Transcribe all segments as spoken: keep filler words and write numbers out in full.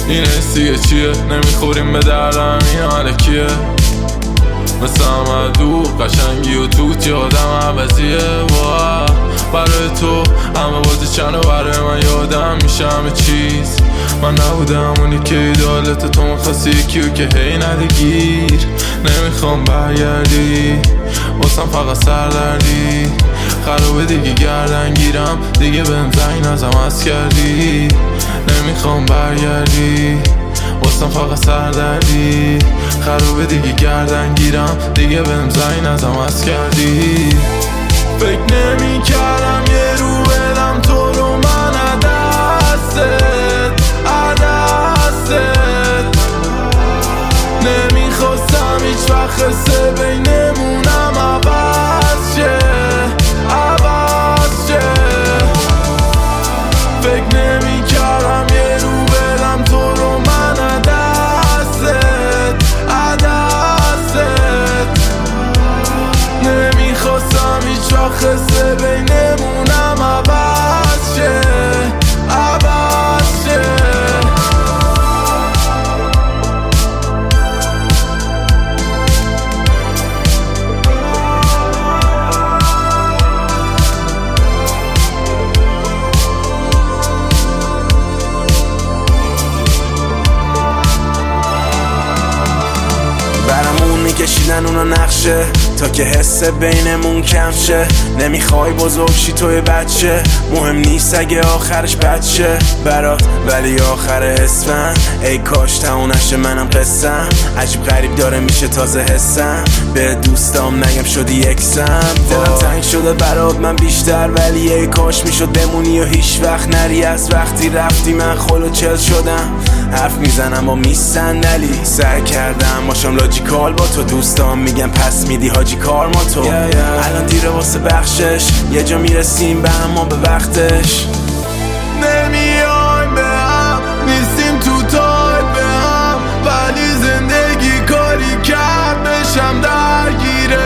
این حسیه چیه؟ نمیخوریم به دردم این علکیه مثل همه دو قشنگی و توت یادم عوضیه واه برای تو همه بازی چند و برای من یادم میشه همه چیز من نبودم اونی که ایدالت تو میخواستی یکیو که هی ندگیر نمیخوام برگردی واسم فقط سردردی خرابه دیگه گردن گیرم دیگه بهم زنگ نزم از کردی نمیخوام برگردی واسم فقط سردردی خرابه دیگه گردن گیرم دیگه بهم زنگ نزم از کردی فکر نمی کردم یه رو بدم تو رو من عدستت عدستت نمیخواستم هیچ وقت خسته بینمونم عوض شه عوض شه فکر نمی کردم یه رو بدم تو رو من عدستت عدستت نمیخواستم هیچ وقت خسته بینمونم عوض شه عوض شه برامون میکشیدن اونا نقشه تا که حس بینمون کم شه نمیخوای بزرگ شی توی بچه مهم نیست اگه آخرش بچه برات ولی آخر اسفند ای کاش تمونشه منم قصم عجیب غریب داره میشه تازه حسم به دوستام نگم شدی اکسم دلم تنگ شده برات من بیشتر ولی ای کاش میشد بمونی و هیچ وقت نری از وقتی رفتی من خل و چل شدم حرف میزنم با میز صندلی سعی کردم باشم لاجیکال با تو دوستام میگم پس میدی حاجی کار ما تو yeah, yeah. الان دیره واسه بخشش یه جا میرسیم به هم ما به وقتش نمیایم به هم نیستیم تو تایپ به هم ولی زندگی کاری کرد بشم درگیرت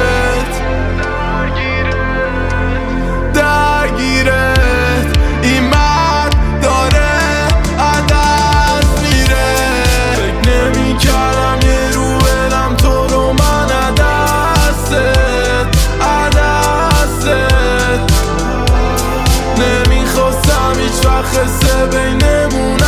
درگیرت این مرد داره عدس میره فکر نمی کردم یه رو بدم تو رو من عدستت عدستت نمیخواستم هیچ وقت خسته بینمون